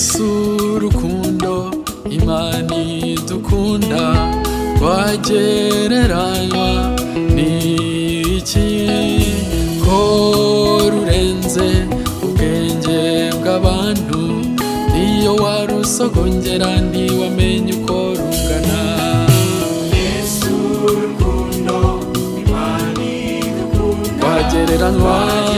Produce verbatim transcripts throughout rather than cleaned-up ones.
Yesu rukundo Imana idukunda rwagereranywa n'iki ko rurenze ubwenge bw'abantu niyo warusogongera ntiwamenye uko rungana. Yesu rukundo Imana idukunda rwagereranywa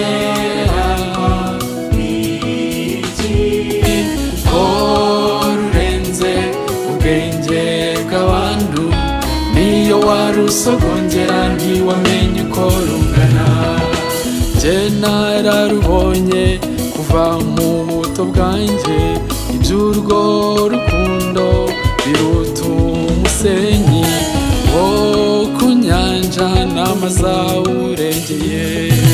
n'iki ko rurenze ubwenge bw'abantu niyo warusogongera ntiwamenye uko rungana. Jye nararubonye kuva mu buto bwanjye iby'urwo rukundo biruta umusenyi wo ku nyanja n'amazi awurengeye.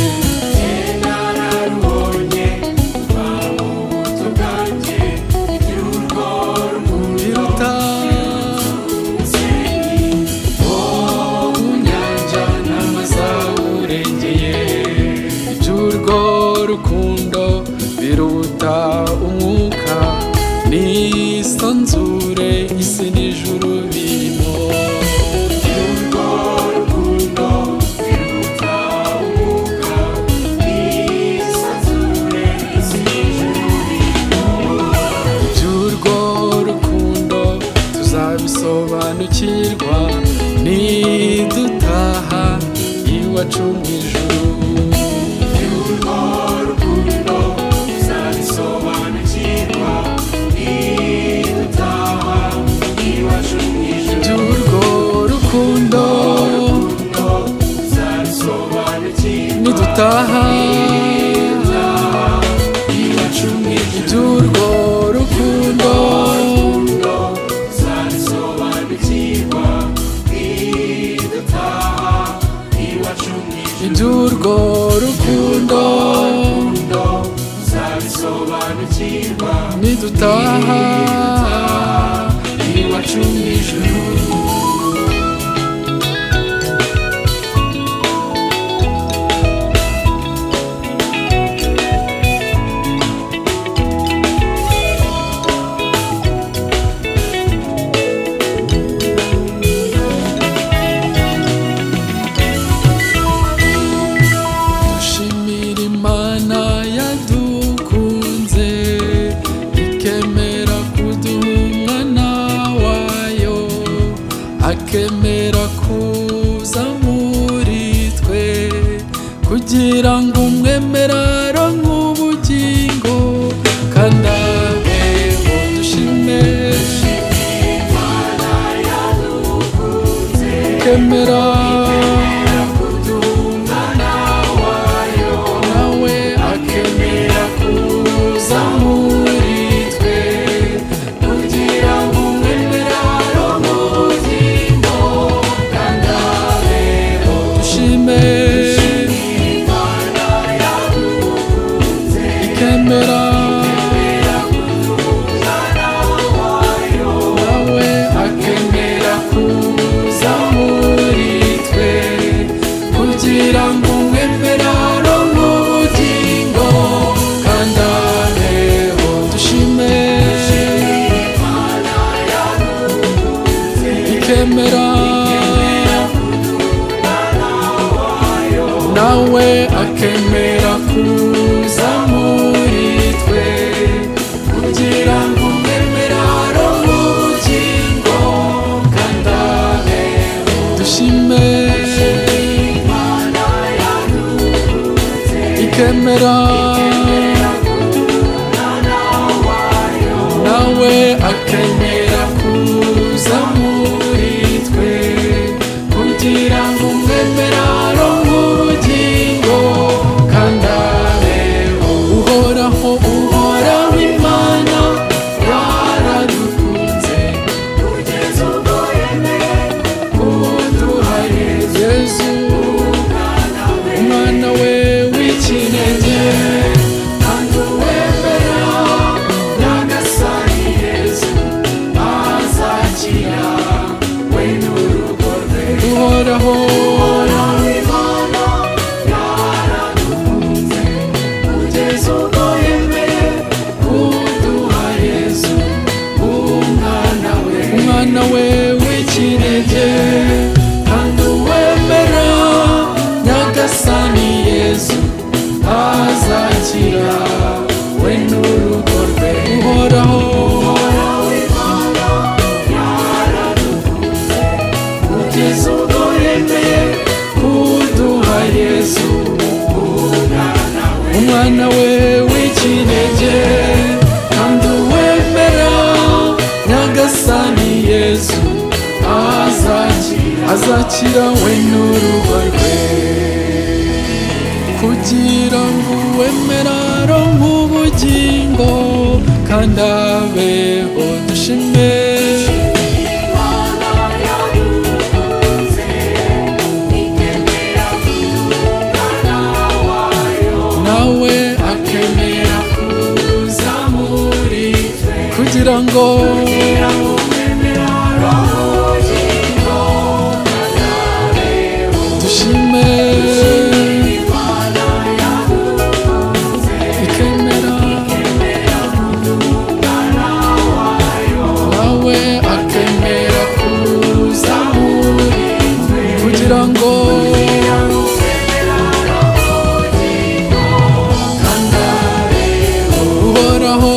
Rukundo biruta umwuka n'isanzure isi n'ijuru birimo. Urwo rukundo biruta umwuka n'isanzure isi n'ijuru birimo. Iby'urwo rukundo tuzabisobanukirwa nidutaha iwacu mu ijuru. Nidutaha iwacu mu ijuru. Iby'urwo rukundo tuzabisobanukirwa nidutaha iwacu mu ijuru. Iby'urwo rukundo tuzabisobanukirwa nidutaha iwacu mu ijuru. Imana yadukunze ikemera kuduha umwana wayo akemera kuza muri twe kugira ngo umwemere aronke ubugingo kandi abeho. Dushime Imana yadukunze ikemera ikemera nawe akemera kuza muri twe kugira ngo umwemere aronke ubugingo kandi abeho. Dushime ikemera nawe akemera kuza muri twe kugira ngo umwemere aronke ubugingo kandi abeho. Dushime ikemera nawe akemera kuza muri twe kugira ngo umwemere aronke ubugingo kandi abeho. Uhoraho uhoraho Imana yaradukunze kugeza ubwo yemeye kuduha Yesu umwana we w'ikinege kandi uwemera nyagasani Yesu uhoraho kugeza ubwo yemeye kuduha Yesu umwana we w'ikinege kandi uwemera Nyagasani Yesu azakira azakira we n'urugo rwe kugira ngo uwemera aronke ubugingo kandi abeho dushime nawe akemera kuza muri twe kugira ngo dushime ikemera nawe akemera kuza muri twe kugira ngo uhoraho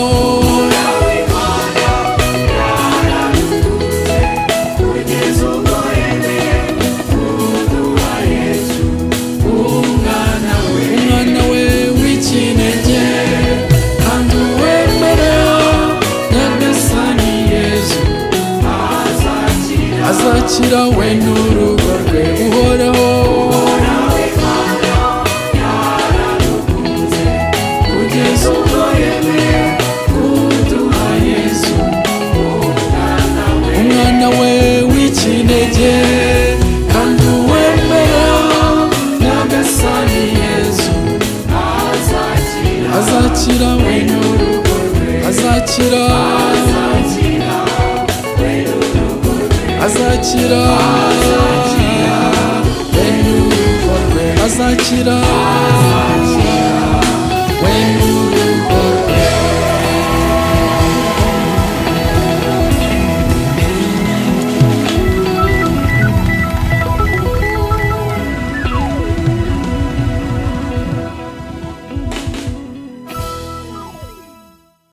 umwana we w'ikinege kandi uwemera Nyagasani Yesu azakira we n'urugo rwe uhoraho kugeza ubwo yemeye kuduha Yesu umwana we w'ikinege kandi uwemera Nyagasani Yesu azakira we n'urugo rwe azakira azakira we n'urugo rwe azakira